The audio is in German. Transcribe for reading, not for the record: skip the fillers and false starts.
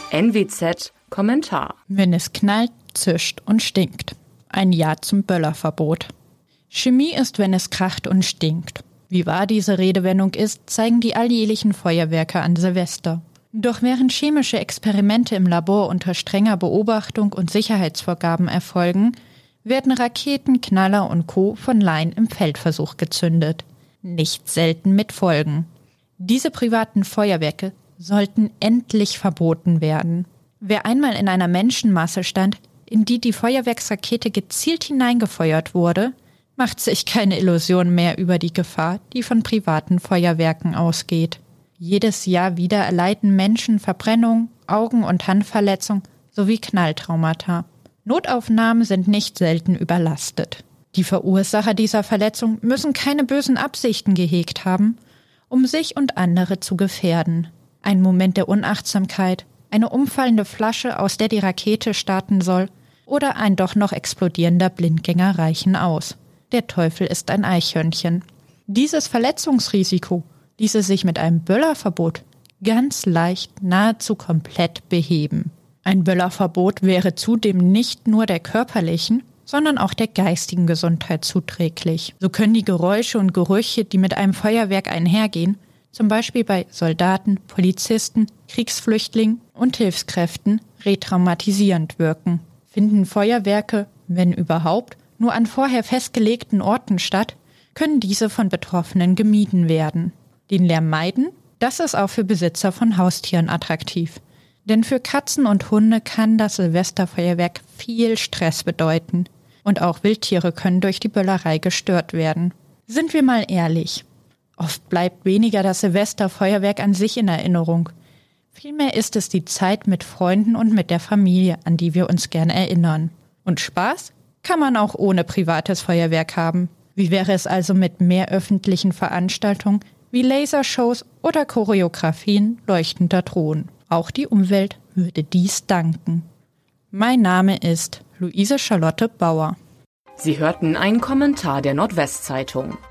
NWZ Kommentar. Wenn es knallt, zischt und stinkt. Ein Ja zum Böllerverbot. Chemie ist, wenn es kracht und stinkt. Wie wahr diese Redewendung ist, zeigen die alljährlichen Feuerwerke an Silvester. Doch während chemische Experimente im Labor unter strenger Beobachtung und Sicherheitsvorgaben erfolgen, werden Raketen, Knaller und Co. von Laien im Feldversuch gezündet. Nicht selten mit Folgen. Diese privaten Feuerwerke sollten endlich verboten werden. Wer einmal in einer Menschenmasse stand, in die die Feuerwerksrakete gezielt hineingefeuert wurde, macht sich keine Illusion mehr über die Gefahr, die von privaten Feuerwerken ausgeht. Jedes Jahr wieder erleiden Menschen Verbrennung, Augen- und Handverletzung sowie Knalltraumata. Notaufnahmen sind nicht selten überlastet. Die Verursacher dieser Verletzung müssen keine bösen Absichten gehegt haben, um sich und andere zu gefährden. Ein Moment der Unachtsamkeit, eine umfallende Flasche, aus der die Rakete starten soll, oder ein doch noch explodierender Blindgänger reichen aus. Der Teufel ist ein Eichhörnchen. Dieses Verletzungsrisiko ließe sich mit einem Böllerverbot ganz leicht nahezu komplett beheben. Ein Böllerverbot wäre zudem nicht nur der körperlichen, sondern auch der geistigen Gesundheit zuträglich. So können die Geräusche und Gerüche, die mit einem Feuerwerk einhergehen, zum Beispiel bei Soldaten, Polizisten, Kriegsflüchtlingen und Hilfskräften, retraumatisierend wirken. Finden Feuerwerke, wenn überhaupt, nur an vorher festgelegten Orten statt, können diese von Betroffenen gemieden werden. Den Lärm meiden, das ist auch für Besitzer von Haustieren attraktiv. Denn für Katzen und Hunde kann das Silvesterfeuerwerk viel Stress bedeuten. Und auch Wildtiere können durch die Böllerei gestört werden. Sind wir mal ehrlich, oft bleibt weniger das Silvesterfeuerwerk an sich in Erinnerung. Vielmehr ist es die Zeit mit Freunden und mit der Familie, an die wir uns gern erinnern. Und Spaß kann man auch ohne privates Feuerwerk haben. Wie wäre es also mit mehr öffentlichen Veranstaltungen wie Lasershows oder Choreografien leuchtender Drohnen? Auch die Umwelt würde dies danken. Mein Name ist Luise Charlotte Bauer. Sie hörten einen Kommentar der Nordwestzeitung.